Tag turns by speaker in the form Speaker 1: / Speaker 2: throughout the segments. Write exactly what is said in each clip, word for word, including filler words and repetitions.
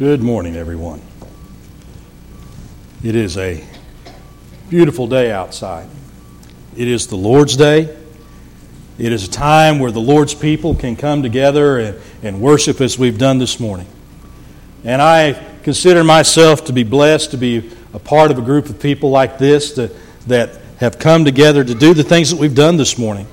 Speaker 1: Good morning, everyone. It is a beautiful day outside. It is the Lord's Day. It is a time where the Lord's people can come together and, and worship as we've done this morning. And I consider myself to be blessed to be a part of a group of people like this that, that have come together to do the things that we've done this morning.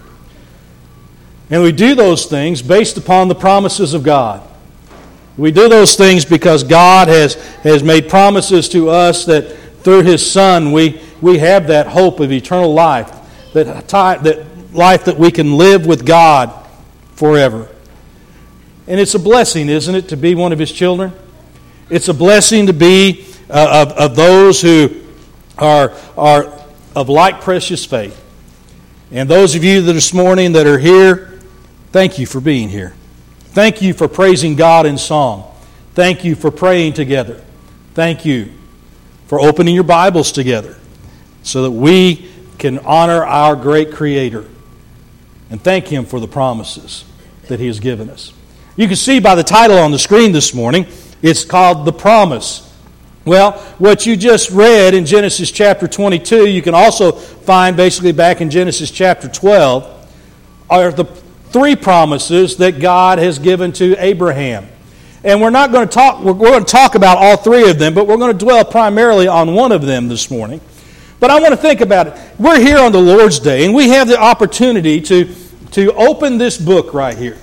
Speaker 1: And we do those things based upon the promises of God. We do those things because God has, has made promises to us that through His Son we, we have that hope of eternal life, that, that life that we can live with God forever. And it's a blessing, isn't it, to be one of His children? It's a blessing to be uh, of, of those who are, are of like precious faith. And those of you that this morning that are here, thank you for being here. Thank you for praising God in song. Thank you for praying together. Thank you for opening your Bibles together so that we can honor our great Creator and thank Him for the promises that He has given us. You can see by the title on the screen this morning, it's called The Promise. Well, what you just read in Genesis chapter twenty-two, you can also find basically back in Genesis chapter twelve, are the three promises that God has given to Abraham. And we're not going to talk, we're going to talk about all three of them, but we're going to dwell primarily on one of them this morning. But I want to think about it. We're here on the Lord's Day, and we have the opportunity to, to open this book right here.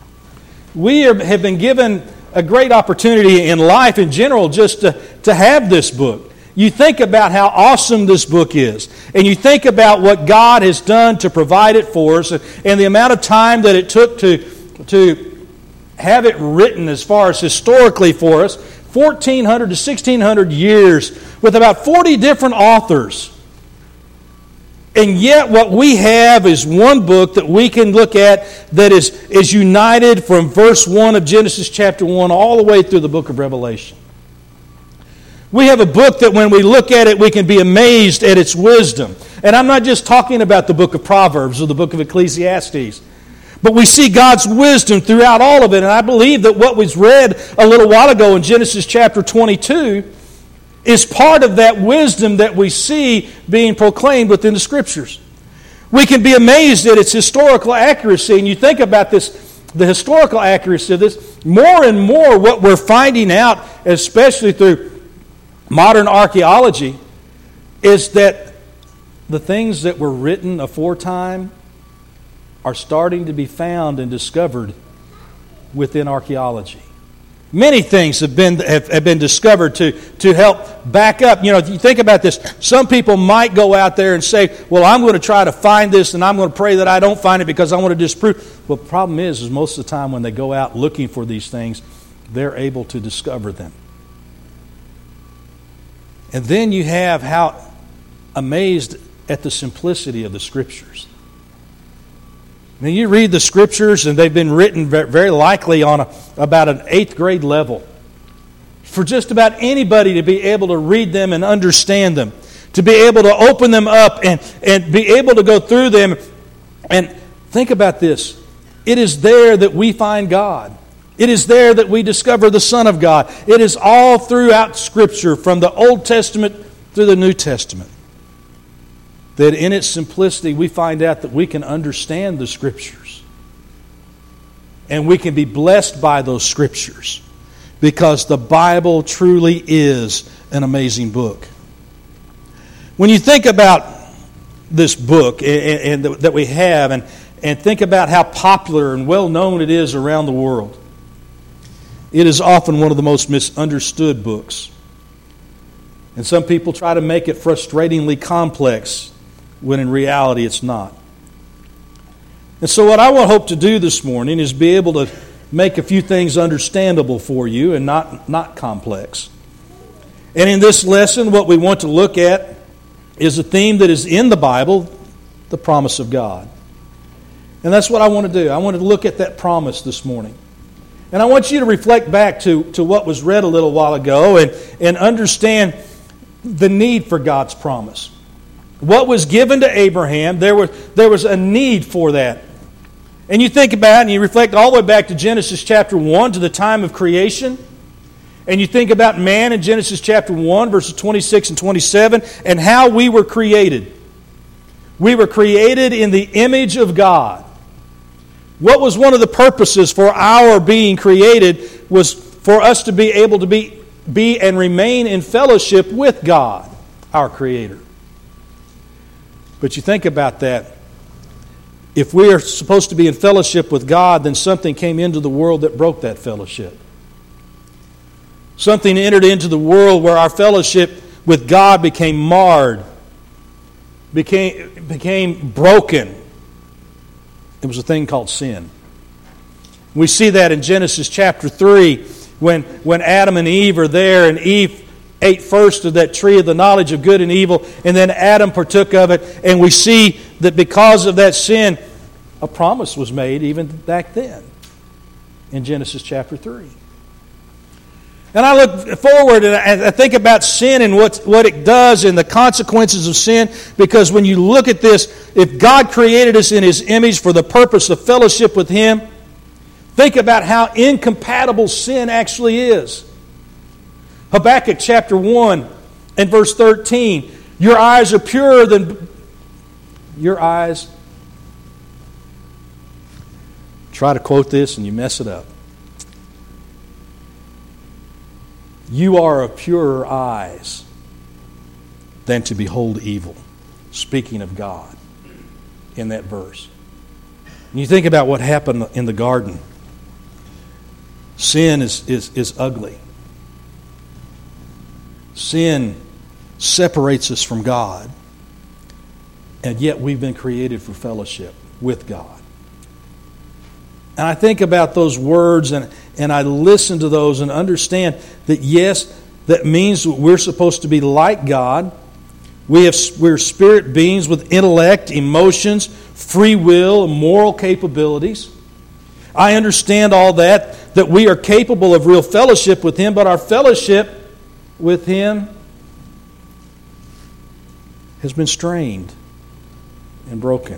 Speaker 1: We are, have been given a great opportunity in life in general just to, to have this book. You think about how awesome this book is, and you think about what God has done to provide it for us, and the amount of time that it took to, to have it written as far as historically for us, fourteen hundred to sixteen hundred years, with about forty different authors. And yet what we have is one book that we can look at that is, is united from verse one of Genesis chapter one all the way through the book of Revelation. We have a book that when we look at it, we can be amazed at its wisdom. And I'm not just talking about the book of Proverbs or the book of Ecclesiastes, but we see God's wisdom throughout all of it. And I believe that what was read a little while ago in Genesis chapter twenty-two is part of that wisdom that we see being proclaimed within the Scriptures. We can be amazed at its historical accuracy. And you think about this, the historical accuracy of this, more and more what we're finding out, especially through modern archaeology, is that the things that were written aforetime are starting to be found and discovered within archaeology. Many things have been have, have been discovered to, to help back up. You know, if you think about this, some people might go out there and say, well, I'm going to try to find this and I'm going to pray that I don't find it because I want to disprove. Well, the problem is, is most of the time when they go out looking for these things, they're able to discover them. And then you have how amazed at the simplicity of the Scriptures. I mean, you read the Scriptures, and they've been written very likely on a, about an eighth grade level. For just about anybody to be able to read them and understand them, to be able to open them up and, and be able to go through them. And think about this. It is there that we find God. It is there that we discover the Son of God. It is all throughout Scripture, from the Old Testament to the New Testament, that in its simplicity we find out that we can understand the Scriptures. And we can be blessed by those Scriptures because the Bible truly is an amazing book. When you think about this book and, and that we have and, and think about how popular and well known it is around the world, it is often one of the most misunderstood books. And some people try to make it frustratingly complex when in reality it's not. And so what I will hope to do this morning is be able to make a few things understandable for you and not, not complex. And in this lesson, what we want to look at is a theme that is in the Bible, the promise of God. And that's what I want to do. I want to look at that promise this morning. And I want you to reflect back to, to what was read a little while ago and, and understand the need for God's promise. What was given to Abraham, there was, there was a need for that. And you think about it and you reflect all the way back to Genesis chapter one, to the time of creation. And you think about man in Genesis chapter one, verses twenty-six and twenty-seven, and how we were created. We were created in the image of God. What was one of the purposes for our being created was for us to be able to be, be and remain in fellowship with God, our Creator. But you think about that. If we are supposed to be in fellowship with God, then something came into the world that broke that fellowship. Something entered into the world where our fellowship with God became marred, became, became broken. It was a thing called sin. We see that in Genesis chapter three when, when Adam and Eve are there, and Eve ate first of that tree of the knowledge of good and evil, and then Adam partook of it, and we see that because of that sin, a promise was made even back then in Genesis chapter three. And I look forward and I think about sin and what, what it does and the consequences of sin, because when you look at this, if God created us in His image for the purpose of fellowship with Him, think about how incompatible sin actually is. Habakkuk chapter one and verse thirteen, your eyes are purer than... Your eyes... Try to quote this and you mess it up. You are of purer eyes than to behold evil. Speaking of God in that verse. And you think about what happened in the garden. Sin is, is, is ugly. Sin separates us from God. And yet we've been created for fellowship with God. And I think about those words and, and I listen to those and understand that yes, that means we're supposed to be like God. We have, we're spirit beings with intellect, emotions, free will, moral capabilities. I understand all that, that we are capable of real fellowship with Him, but our fellowship with Him has been strained and broken.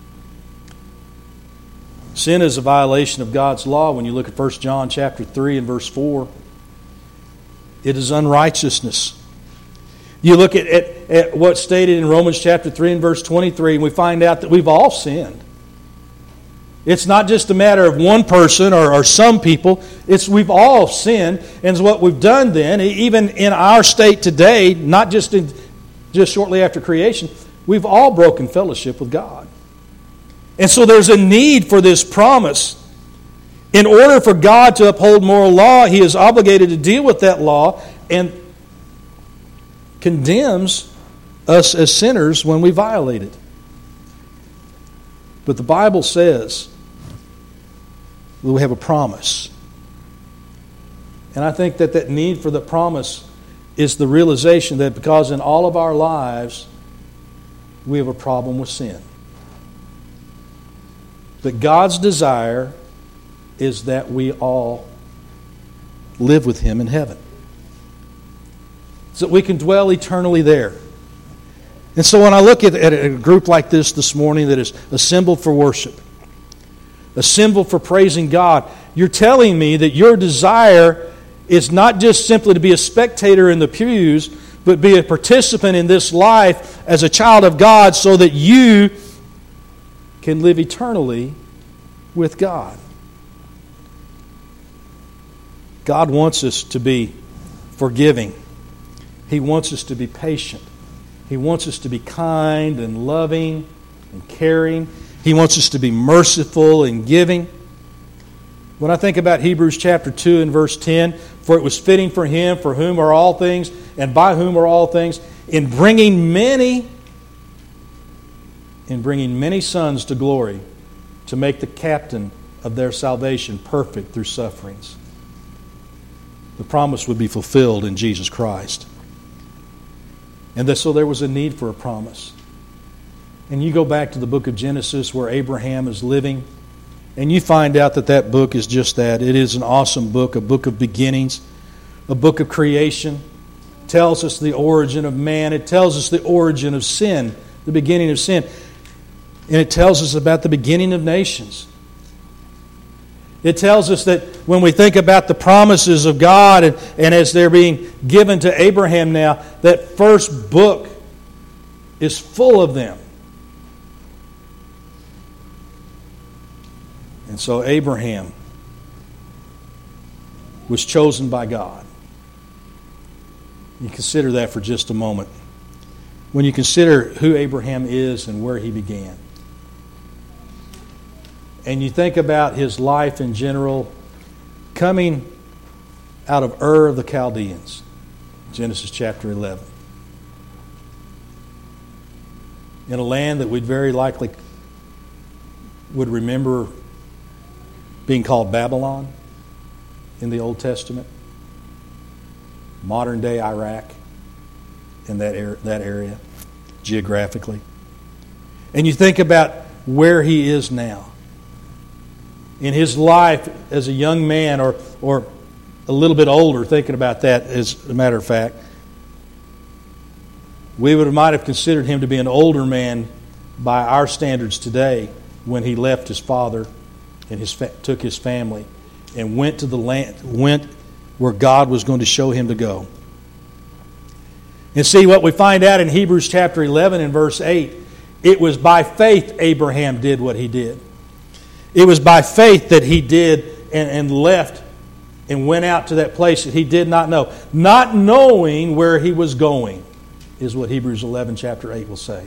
Speaker 1: Sin is a violation of God's law. When you look at First John chapter three and verse four, it is unrighteousness. You look at, at, at what's stated in Romans chapter three and verse twenty-three, and we find out that we've all sinned. It's not just a matter of one person or, or some people. It's we've all sinned. And what we've done then, even in our state today, not just in, just shortly after creation, we've all broken fellowship with God. And so there's a need for this promise. In order for God to uphold moral law, He is obligated to deal with that law and condemns us as sinners when we violate it. But the Bible says that we have a promise. And I think that that need for the promise is the realization that because in all of our lives we have a problem with sin. But God's desire is that we all live with Him in heaven, so that we can dwell eternally there. And so when I look at, at a group like this this morning that is assembled for worship, assembled for praising God, you're telling me that your desire is not just simply to be a spectator in the pews, but be a participant in this life as a child of God so that you can live eternally with God. God wants us to be forgiving. He wants us to be patient. He wants us to be kind and loving and caring. He wants us to be merciful and giving. When I think about Hebrews chapter two and verse ten, for it was fitting for Him, for whom are all things, and by whom are all things, in bringing many in bringing many sons to glory, to make the captain of their salvation perfect through sufferings. The promise would be fulfilled in Jesus Christ. And so there was a need for a promise. And you go back to the book of Genesis where Abraham is living, and you find out that that book is just that. It is an awesome book, a book of beginnings, a book of creation. It tells us the origin of man. It tells us the origin of sin, the beginning of sin. And it tells us about the beginning of nations. It tells us that when we think about the promises of God and, and as they're being given to Abraham now, that first book is full of them. And so Abraham was chosen by God. You consider that for just a moment. When you consider who Abraham is and where he began, and you think about his life in general, coming out of Ur of the Chaldeans, Genesis chapter eleven, in a land that we'd very likely would remember being called Babylon in the Old Testament, modern day Iraq, in that area, that area geographically. And you think about where he is now. In his life as a young man, or or a little bit older, thinking about that as a matter of fact, we would might have considered him to be an older man by our standards today when he left his father and his fa- took his family and went to the land, went where God was going to show him to go. And see what we find out in Hebrews chapter eleven and verse eight. It was by faith Abraham did what he did. It was by faith that he did and, and left and went out to that place that he did not know. Not knowing where he was going is what Hebrews eleven chapter eight will say.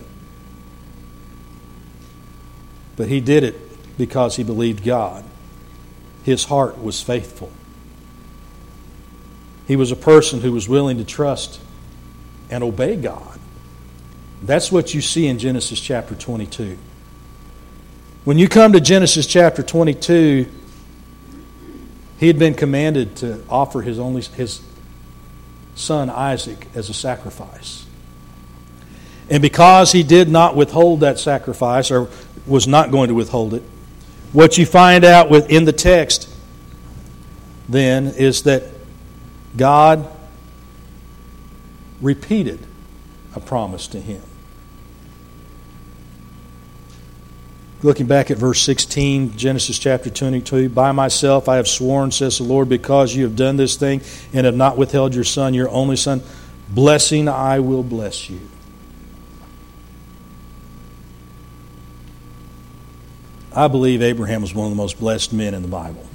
Speaker 1: But he did it because he believed God. His heart was faithful. He was a person who was willing to trust and obey God. That's what you see in Genesis chapter twenty-two. When you come to Genesis chapter twenty-two, he had been commanded to offer his only his son Isaac as a sacrifice. And because he did not withhold that sacrifice, or was not going to withhold it, what you find out within the text then is that God repeated a promise to him. Looking back at verse sixteen, Genesis chapter twenty-two, by myself I have sworn, says the Lord, because you have done this thing and have not withheld your son, your only son, blessing I will bless you. I believe Abraham was one of the most blessed men in the Bible.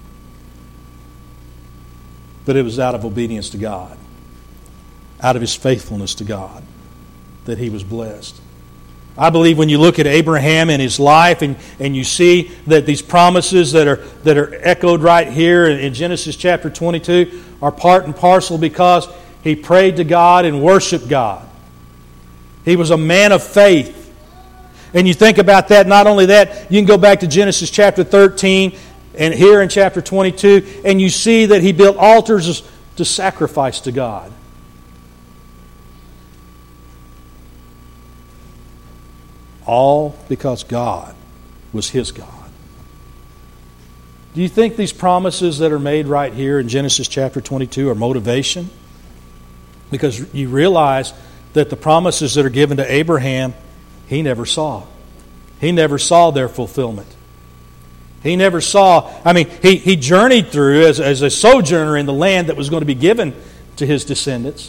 Speaker 1: But it was out of obedience to God, out of his faithfulness to God, that he was blessed. I believe when you look at Abraham and his life and, and you see that these promises that are that are echoed right here in, in Genesis chapter twenty-two are part and parcel because he prayed to God and worshiped God. He was a man of faith. And you think about that, not only that, you can go back to Genesis chapter thirteen and here in chapter twenty-two, and you see that he built altars to sacrifice to God. All because God was his God. Do you think these promises that are made right here in Genesis chapter twenty-two are motivation? Because you realize that the promises that are given to Abraham, he never saw. He never saw their fulfillment. He never saw, I mean, he, he journeyed through as, as a sojourner in the land that was going to be given to his descendants.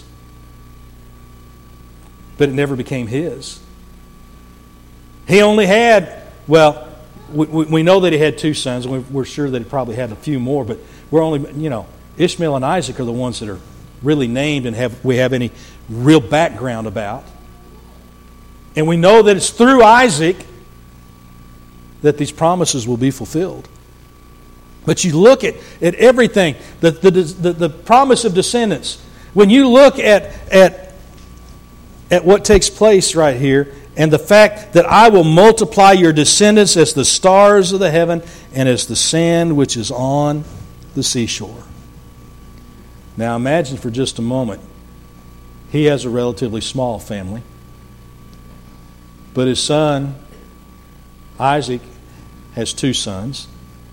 Speaker 1: But it never became his. He only had, well, we, we know that he had two sons, and we're sure that he probably had a few more, but we're only, you know, Ishmael and Isaac are the ones that are really named and have we have any real background about. And we know that it's through Isaac that these promises will be fulfilled. But you look at, at everything, the, the, the, the promise of descendants. When you look at, at, at what takes place right here, and the fact that I will multiply your descendants as the stars of the heaven and as the sand which is on the seashore. Now imagine for just a moment, he has a relatively small family, but his son, Isaac, has two sons.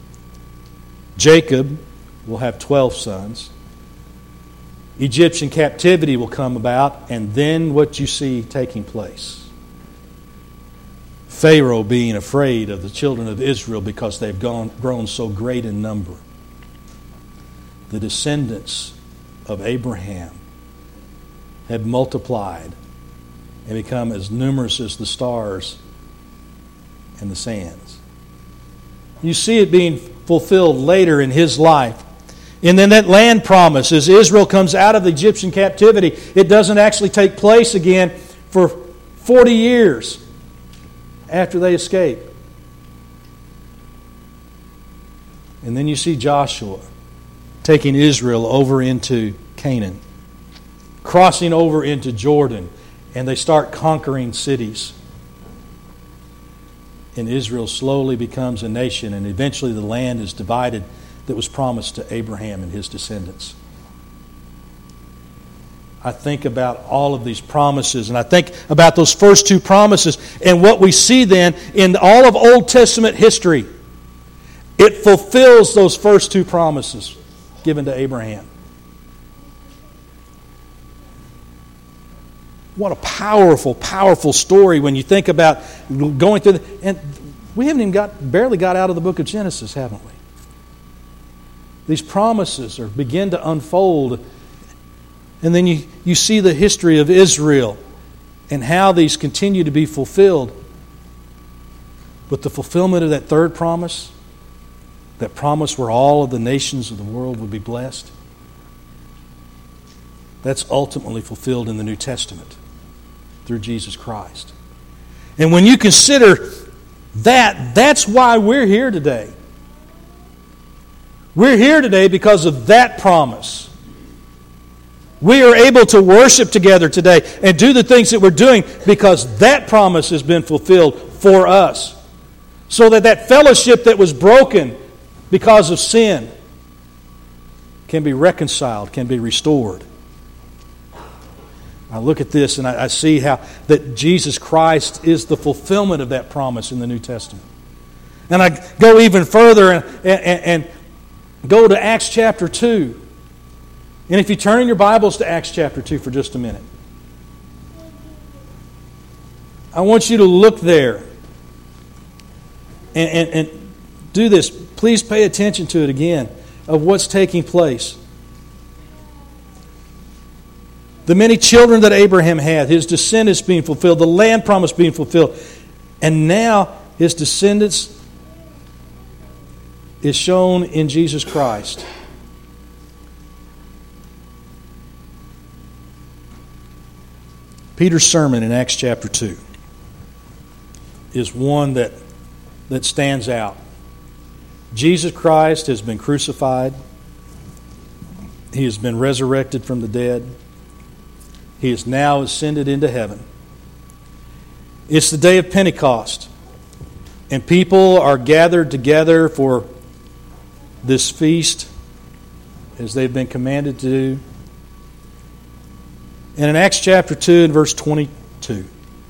Speaker 1: Jacob will have twelve sons. Egyptian captivity will come about, and then what you see taking place. Pharaoh being afraid of the children of Israel because they've gone, grown so great in number. The descendants of Abraham have multiplied and become as numerous as the stars and the sands. You see it being fulfilled later in his life. And then that land promise, as Israel comes out of the Egyptian captivity, it doesn't actually take place again for forty years after they escape. And then you see Joshua taking Israel over into Canaan, crossing over into Jordan, and they start conquering cities. And Israel slowly becomes a nation, and eventually the land is divided that was promised to Abraham and his descendants. I think about all of these promises, and I think about those first two promises, and what we see then in all of Old Testament history. It fulfills those first two promises given to Abraham. What a powerful, powerful story when you think about going through the, and we haven't even got barely got out of the book of Genesis, haven't we? These promises are begin to unfold. And then you, you see the history of Israel and how these continue to be fulfilled. But the fulfillment of that third promise, that promise where all of the nations of the world would be blessed, that's ultimately fulfilled in the New Testament through Jesus Christ. And when you consider that, that's why we're here today. We're here today because of that promise. We are able to worship together today and do the things that we're doing because that promise has been fulfilled for us. So that that fellowship that was broken because of sin can be reconciled, can be restored. I look at this and I, I see how that Jesus Christ is the fulfillment of that promise in the New Testament. And I go even further and, and, and go to Acts chapter two. And if you turn in your Bibles to Acts chapter two for just a minute, I want you to look there and, and, and do this. Please pay attention to it again of what's taking place. The many children that Abraham had, his descendants being fulfilled, the land promise being fulfilled, and now his descendants is shown in Jesus Christ. Peter's sermon in Acts chapter two is one that, that stands out. Jesus Christ has been crucified. He has been resurrected from the dead. He is now ascended into heaven. It's the day of Pentecost, and people are gathered together for this feast as they've been commanded to do. And in Acts chapter two and verse twenty-two,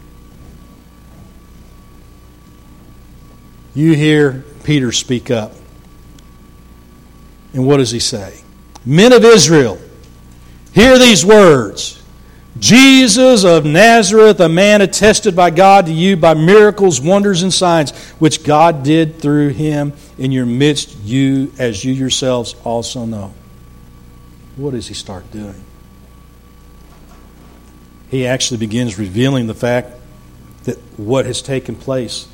Speaker 1: you hear Peter speak up. And what does he say? Men of Israel, hear these words. Jesus of Nazareth, a man attested by God to you by miracles, wonders, and signs, which God did through him in your midst, you as you yourselves also know. What does he start doing? He actually begins revealing the fact that what has taken place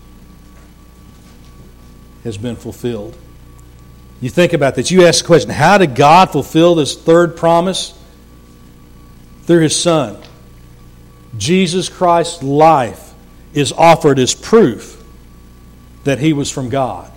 Speaker 1: has been fulfilled. You think about this. You ask the question, how did God fulfill this third promise? Through His Son. Jesus Christ's life is offered as proof that He was from God.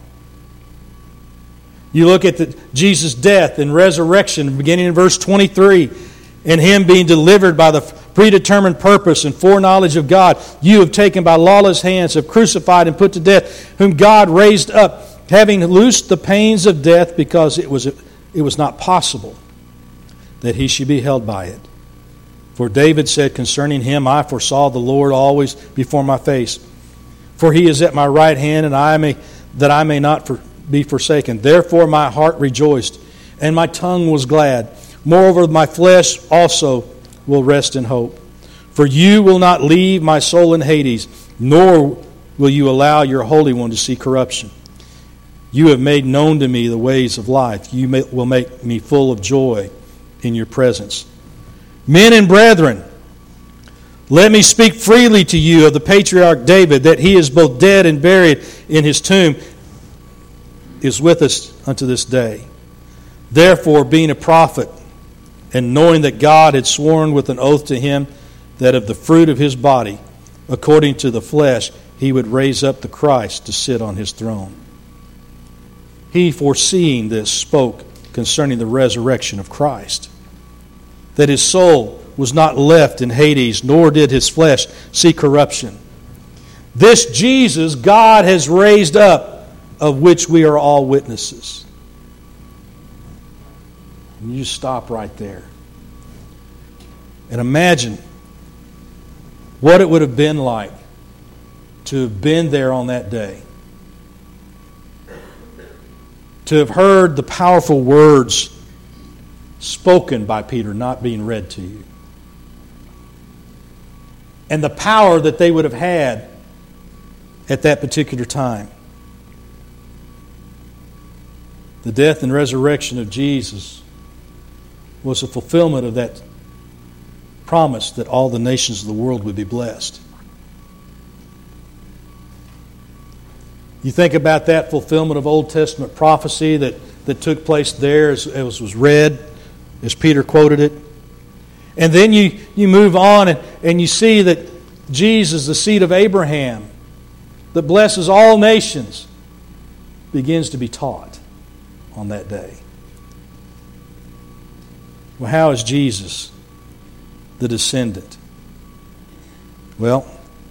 Speaker 1: You look at the, Jesus' death and resurrection, beginning in verse twenty-three, and Him being delivered by the predetermined purpose and foreknowledge of God, you have taken by lawless hands, have crucified and put to death, whom God raised up, having loosed the pains of death, because it was, it was not possible that He should be held by it. For David said concerning Him, I foresaw the Lord always before my face. For He is at my right hand, and I may that I may not for, be forsaken. Therefore my heart rejoiced, and my tongue was glad. Moreover, my flesh also will rest in hope. For you will not leave my soul in Hades, nor will you allow your Holy One to see corruption? You have made known to me the ways of life. You may, will make me full of joy in your presence. Men and brethren, let me speak freely to you of the patriarch David, that he is both dead and buried in his tomb, is with us unto this day. Therefore, being a prophet, and knowing that God had sworn with an oath to him that of the fruit of his body, according to the flesh, he would raise up the Christ to sit on his throne. He, foreseeing this, spoke concerning the resurrection of Christ, that his soul was not left in Hades, nor did his flesh see corruption. This Jesus God has raised up, of which we are all witnesses. And you stop right there. And imagine what it would have been like to have been there on that day. To have heard the powerful words spoken by Peter not being read to you. And the power that they would have had at that particular time. The death and resurrection of Jesus was a fulfillment of that promise that all the nations of the world would be blessed. You think about that fulfillment of Old Testament prophecy that, that took place there as, as was read, as Peter quoted it. And then you, you move on and, and you see that Jesus, the seed of Abraham, that blesses all nations, begins to be taught on that day. Well, how is Jesus the descendant? Well,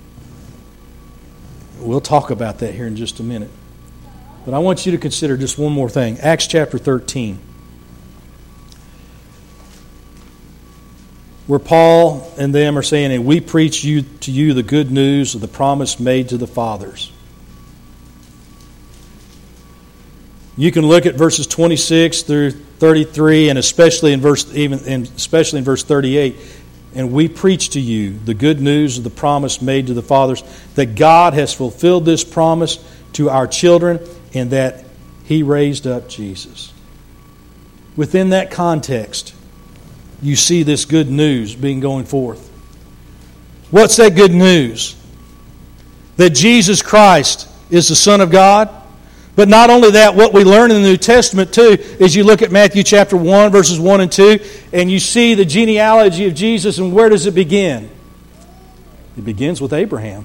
Speaker 1: we'll talk about that here in just a minute. But I want you to consider just one more thing. Acts chapter thirteen. Where Paul and them are saying, and we preach you to you the good news of the promise made to the fathers. You can look at verses twenty-six through thirty-three, and especially in verse even and especially in verse thirty-eight. And we preach to you the good news of the promise made to the fathers, that God has fulfilled this promise to our children, and that He raised up Jesus. Within that context, you see this good news being going forth. What's that good news? That Jesus Christ is the Son of God. But not only that, what we learn in the New Testament too is you look at Matthew chapter one, verses one and two, and you see the genealogy of Jesus, and where does it begin? It begins with Abraham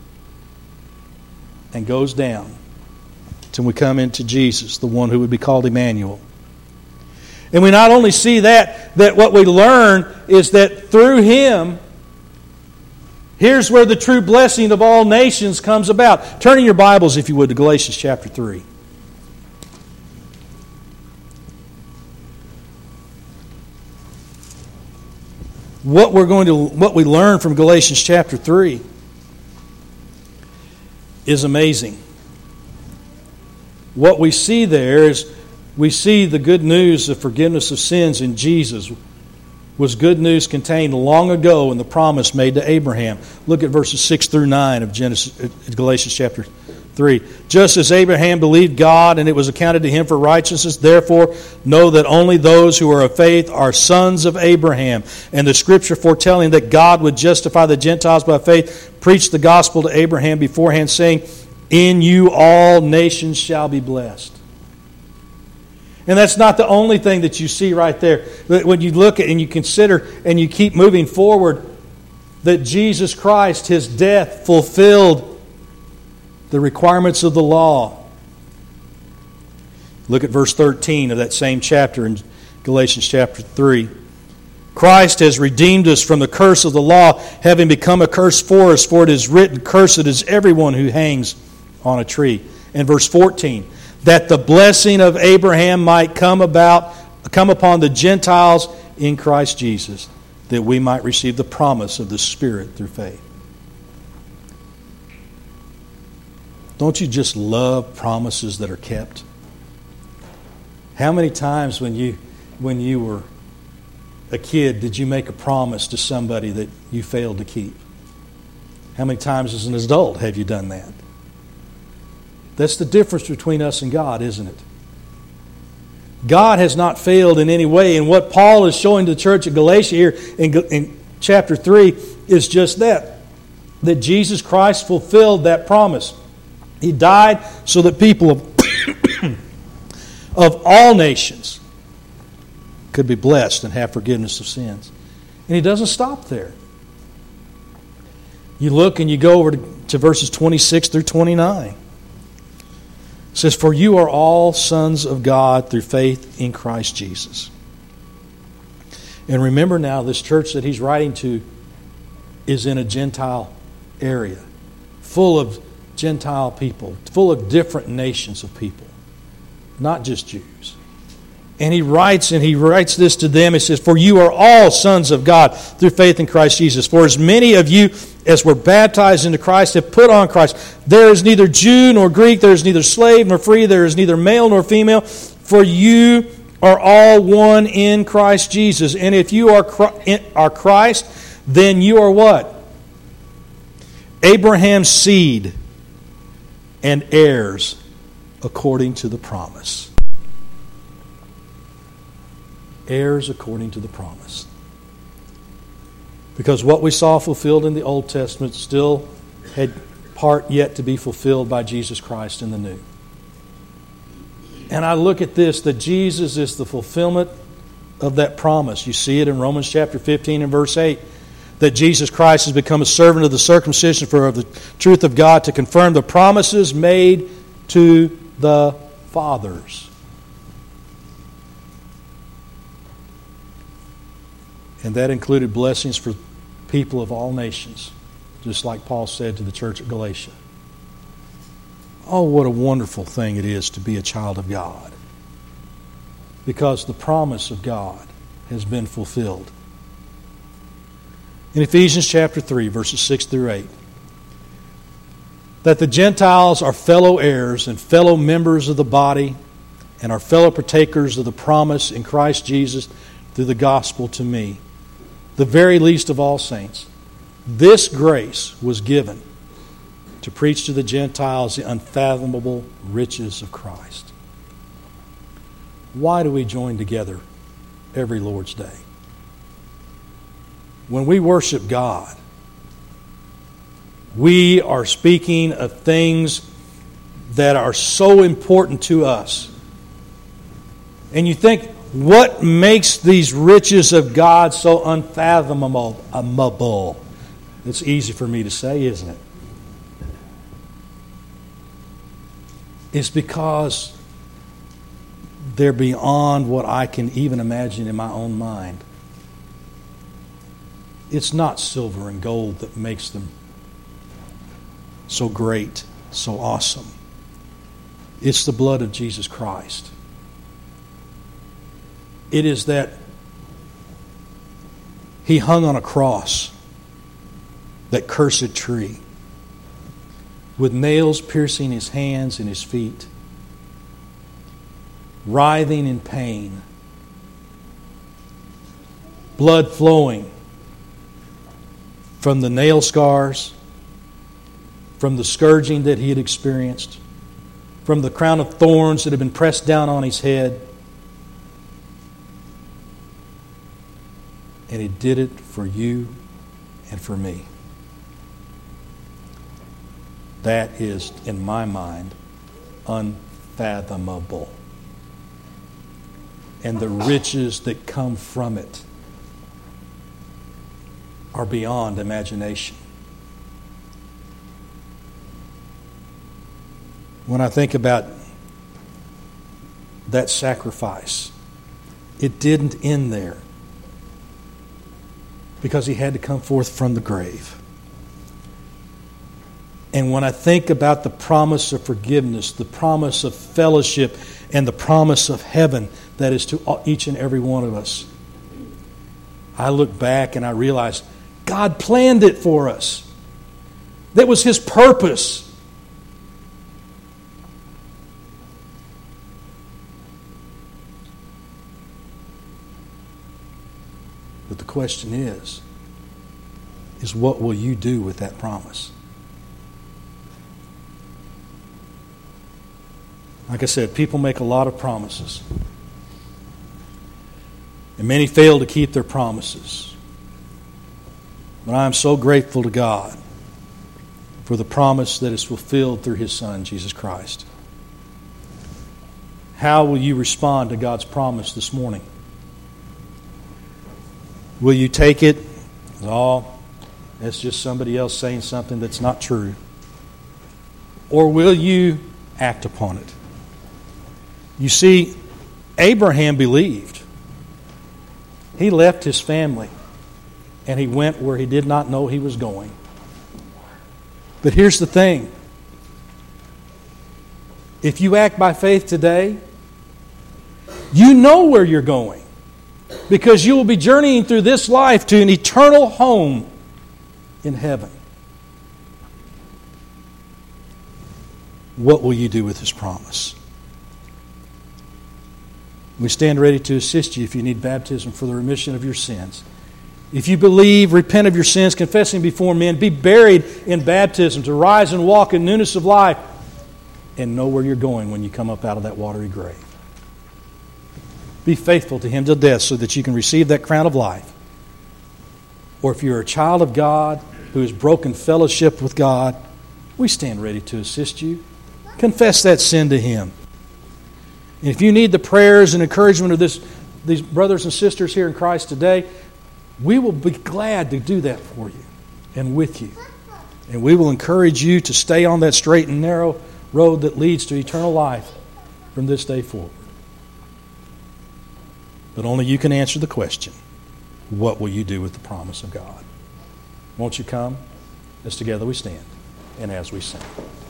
Speaker 1: and goes down till we come into Jesus, the one who would be called Emmanuel. And we not only see that, that what we learn is that through Him, here's where the true blessing of all nations comes about. Turn in your Bibles, if you would, to Galatians chapter three. What we're going to, what we learn from Galatians chapter three is amazing. What we see there is we see the good news of forgiveness of sins in Jesus was good news contained long ago in the promise made to Abraham. Look at verses six through nine of Genesis, Galatians chapter three. Just as Abraham believed God, and it was accounted to him for righteousness, therefore know that only those who are of faith are sons of Abraham. And the Scripture foretelling that God would justify the Gentiles by faith preached the gospel to Abraham beforehand, saying, in you all nations shall be blessed. And that's not the only thing that you see right there. When you look at and you consider and you keep moving forward, that Jesus Christ, His death, fulfilled the requirements of the law. Look at verse thirteen of that same chapter in Galatians chapter three. Christ has redeemed us from the curse of the law, having become a curse for us, for it is written, cursed is everyone who hangs on a tree. And verse fourteen, that the blessing of Abraham might come about, come upon the Gentiles in Christ Jesus, that we might receive the promise of the Spirit through faith. Don't you just love promises that are kept? How many times when you when you were a kid did you make a promise to somebody that you failed to keep? How many times as an adult have you done that? That's the difference between us and God, isn't it? God has not failed in any way. And what Paul is showing to the church at Galatia here in, in chapter three is just that. That Jesus Christ fulfilled that promise. He died so that people of, of all nations could be blessed and have forgiveness of sins. And He doesn't stop there. You look and you go over to, to verses twenty-six through twenty-nine. It says, "For you are all sons of God through faith in Christ Jesus." And remember now, this church that he's writing to is in a Gentile area, full of Gentile people, full of different nations of people, not just Jews. And he writes, and he writes this to them. He says, "For you are all sons of God through faith in Christ Jesus. For as many of you as were baptized into Christ have put on Christ. There is neither Jew nor Greek, there is neither slave nor free, there is neither male nor female. For you are all one in Christ Jesus. And if you are are Christ, then you are what? Abraham's seed and heirs according to the promise." Heirs according to the promise. Because what we saw fulfilled in the Old Testament still had part yet to be fulfilled by Jesus Christ in the New. And I look at this, that Jesus is the fulfillment of that promise. You see it in Romans chapter fifteen and verse eight. That Jesus Christ has become a servant of the circumcision for of the truth of God to confirm the promises made to the fathers. And that included blessings for people of all nations, just like Paul said to the church at Galatia. Oh, what a wonderful thing it is to be a child of God. Because the promise of God has been fulfilled. In Ephesians chapter three, verses six through eight, that the Gentiles are fellow heirs and fellow members of the body and are fellow partakers of the promise in Christ Jesus through the gospel to me, the very least of all saints. This grace was given to preach to the Gentiles the unfathomable riches of Christ. Why do we join together every Lord's Day? When we worship God, we are speaking of things that are so important to us. And you think, what makes these riches of God so unfathomable? It's easy for me to say, isn't it? It's because they're beyond what I can even imagine in my own mind. It's not silver and gold that makes them so great, so awesome. It's the blood of Jesus Christ. It is that He hung on a cross, that cursed tree, with nails piercing His hands and His feet, writhing in pain, blood flowing from the nail scars, from the scourging that He had experienced, from the crown of thorns that had been pressed down on His head. And He did it for you and for me. That is, in my mind, unfathomable. And the riches that come from it are beyond imagination. When I think about that sacrifice, it didn't end there, because He had to come forth from the grave. And when I think about the promise of forgiveness, the promise of fellowship, and the promise of heaven that is to each and every one of us, I look back and I realize God planned it for us. That was His purpose. But the question is, is what will you do with that promise? Like I said, people make a lot of promises. And many fail to keep their promises. But I am so grateful to God for the promise that is fulfilled through His Son, Jesus Christ. How will you respond to God's promise this morning? Will you take it as, oh, that's just somebody else saying something that's not true? Or will you act upon it? You see, Abraham believed. He left his family and he went where he did not know he was going. But here's the thing. If you act by faith today, you know where you're going, because you will be journeying through this life to an eternal home in heaven. What will you do with this promise? We stand ready to assist you if you need baptism for the remission of your sins. If you believe, repent of your sins, confessing before men, be buried in baptism, to rise and walk in newness of life, and know where you're going when you come up out of that watery grave. Be faithful to Him till death so that you can receive that crown of life. Or if you're a child of God who has broken fellowship with God, we stand ready to assist you. Confess that sin to Him. And if you need the prayers and encouragement of this, these brothers and sisters here in Christ today, we will be glad to do that for you and with you. And we will encourage you to stay on that straight and narrow road that leads to eternal life from this day forward. But only you can answer the question, what will you do with the promise of God? Won't you come as together we stand and as we sing?